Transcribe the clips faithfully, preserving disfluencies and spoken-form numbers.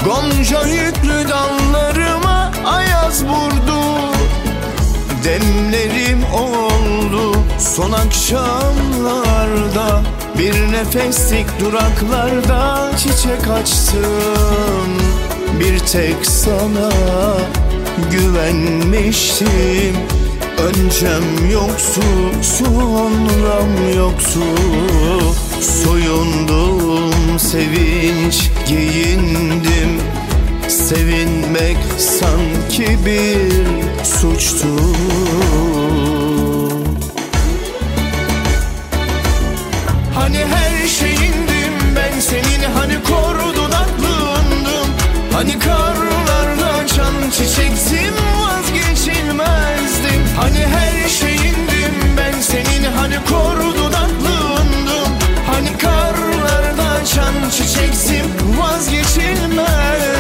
Gonca yüklü dallarıma ayaz vurdu. Demlerim oldu son akşamlarda, bir nefeslik duraklarda çiçek açtım. Bir tek sana güvenmiştim. Öncem yoktu, sonram yoktu. Soyundum, sevinç giyindim. Sevinmek sanki bir suçtu. Hani her şeyindim ben senin, hani kor dudaklığındım. Hani karlarda açan çiçektim, vazgeçilmezdim. Hani her şeyindim ben senin, hani kor dudaklığındım. Hani karlarda açan çiçektim, vazgeçilmezdim.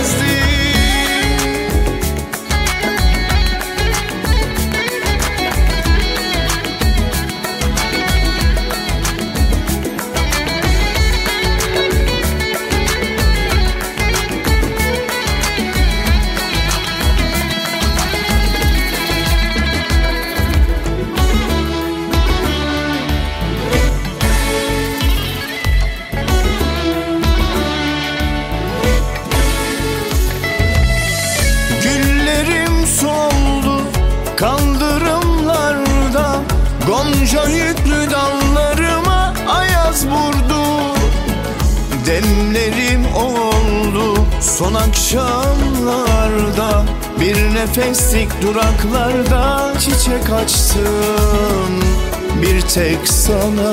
Kaldırımlarda gonca yüklü dallarıma ayaz vurdu. Demlerim oldu son akşamlarda, bir nefeslik duraklarda çiçek açtım. Bir tek sana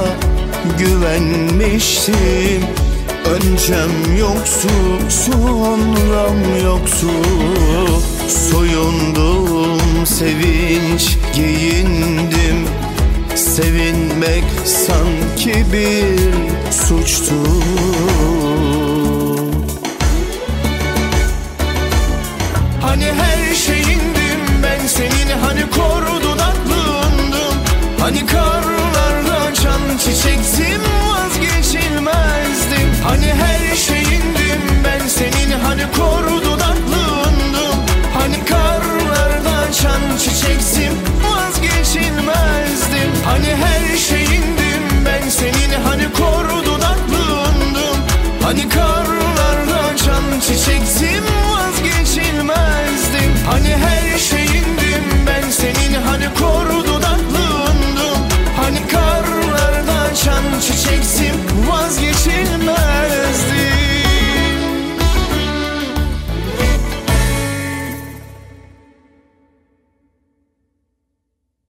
güvenmiştim. Öncem yoktu, sonram yoktu. Soyundum, sevinç giyindim. Sevinmek sanki bir suçtu. Hani her şeyindim ben senin, hani kor dudaklığındım. Hani karlarda açan çiçektim,